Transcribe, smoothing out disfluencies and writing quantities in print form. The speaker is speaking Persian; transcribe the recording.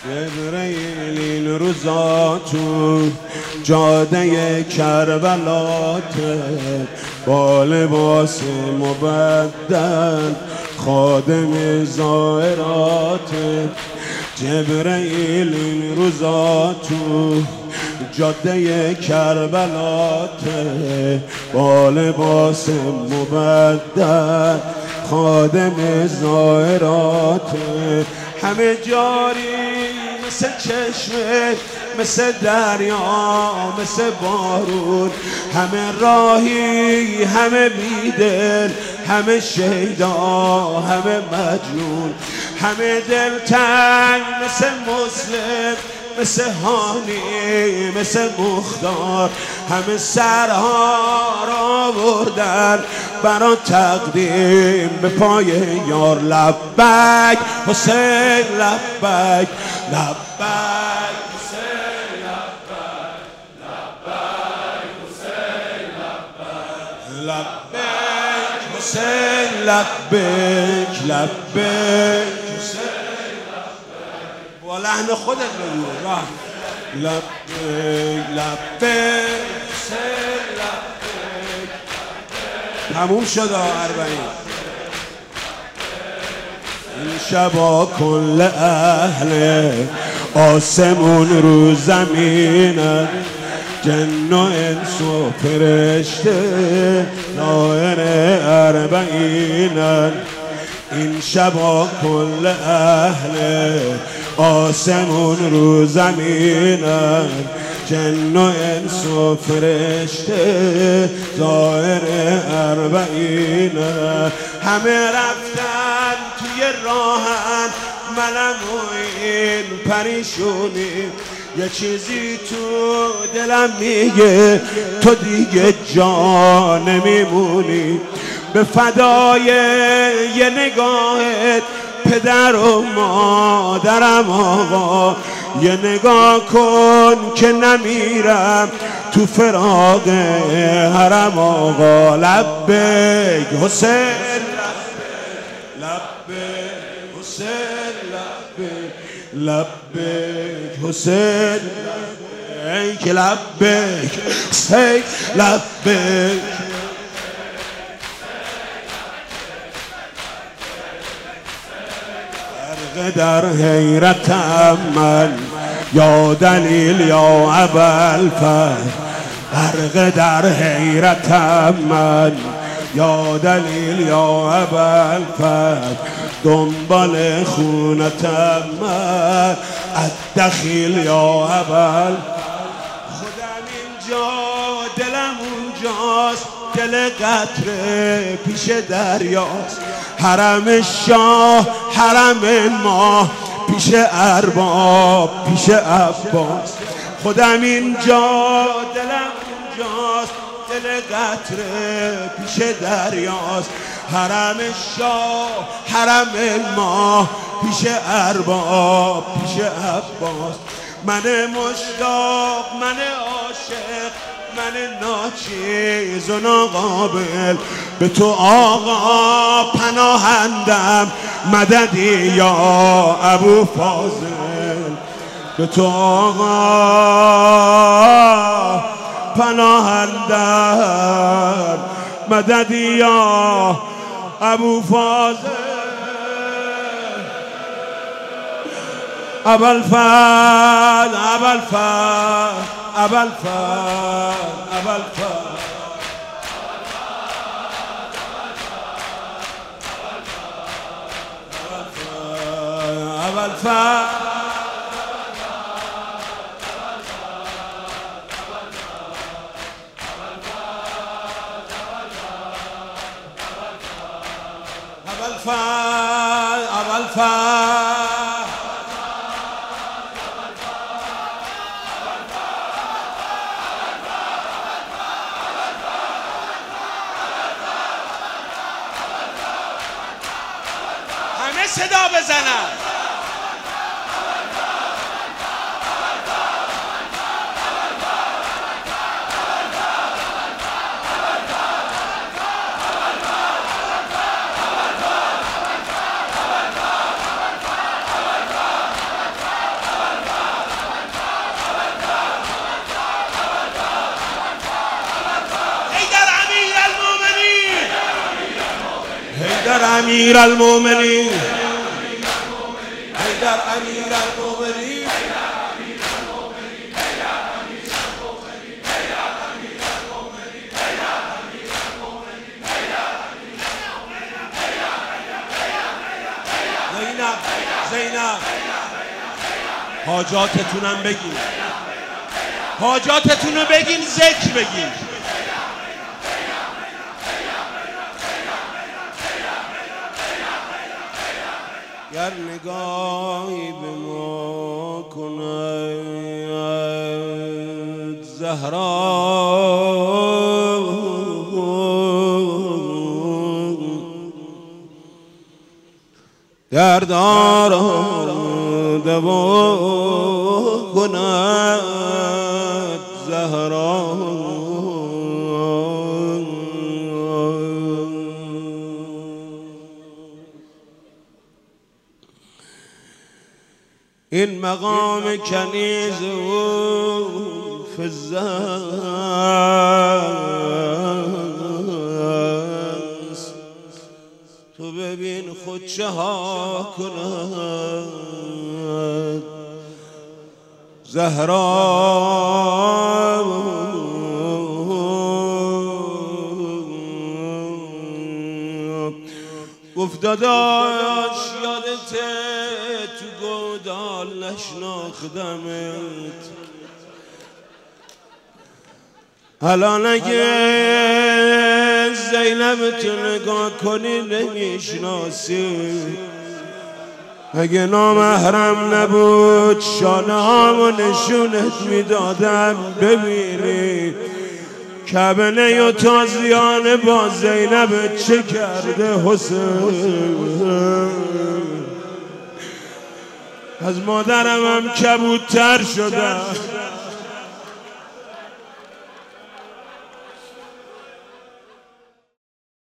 جبرئیل این روزا تو جاده کربلات با لباس مبدل خادم زائرات. جبرئیل این روزا تو جاده کربلات با لباس مبدل خادم زائرات. همه جاری مثل چشمه، مثل دریا، مثل بارون، همه راهی، همه بیدل، همه شیدا، همه مجنون، همه دلتنگ مثل مسلم، مثل هانی، مثل مختار، همه سرها را بردن برا تقدیم به پای یار. لبک حسین لبک، لبک حسین لبک، لبک حسین لبک، لبک حسین لبک، لبک حسین با لحن خودت بگو. لبک لبک حسین لبک. تموم شد 40. این شبا کل اهل آسمون رو زمینن، جن و انس و فرشته نائر 40. این شبا کل اهل آسمون رو زمینن، جن و انس و فرشته ظاهر 40. همه رفتن توی راهن، منم و این پریشونی. یه چیزی تو دلم میگه تو دیگه جا نمیمونی. به فدای یه نگاهت پدر و مادرم آقا، یه نگاه کن که نمیرم تو فراق حرم آقا. لبک حسین لبک حسین لبک، لبک حسین لبک، لبک حسین لبک. در حیرتم من یا دلیل یا ابوالفضل، غرق در حیرتم من یا دلیل یا ابوالفضل. دنبال خونتم من الدخیل یا ابوالفضل. خودم اینجا دلم اونجاست، دل قطره پیش دریاست. حرم شاه حرم ما پیش ارباب پیش عباس. خودم اینجا دلم اونجاست، دل قطره پیش دریاست. حرم شاه حرم ما پیش ارباب پیش عباس. من مشتاق، من عاشق، من ناچیز و ناقابل، به تو آقا پناهندم مددی یا ابو فاضل. به تو آقا پناهندم مددی یا ابو فاضل. ابوالفضل ابوالفضل ابوالفضل ابوالفضل. همه صدا بزنن. حیدر امیر المومنین، حیدر امیر المومنین، زینب حاجاتتونم بگین، حاجاتتونو بگین، ذکر بگین. گر نگاهی به ما کند زهرا، دردار دوا کند زهرا. این مقام کنیز و فضه است، تو ببین خود چه ها کند زهرا. گفت داداش یادته تو گودال نشناختمت، الان اگه زینب تو نگاه کنی نمیشناسی، اگه نامحرم نبود شانه هامو نشونت میدادم ببینی کبنه و تازیانه با زینب چه کرده حسین. از مادرم هم کبودتر شدم.